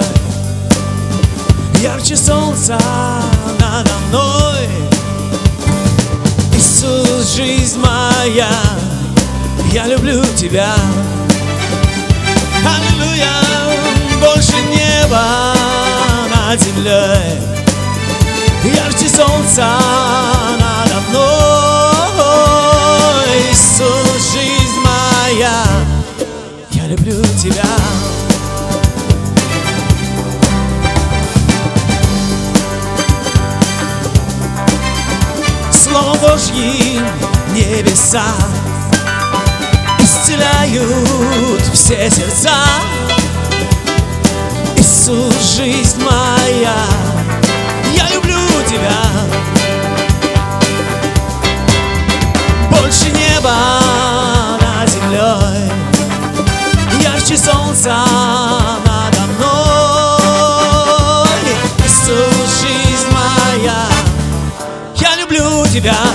ярче солнца надо мной. Иисус, жизнь моя, я люблю Тебя. Аллилуйя, больше неба над землей, ярче солнца надо мной. Иисус, жизнь моя, я люблю Тебя. Словом Божьим небеса исцеляют все сердца. Иисус, жизнь моя, я люблю Тебя. Больше неба над землей, ярче солнца надо мной. Иисус, жизнь моя, я люблю Тебя.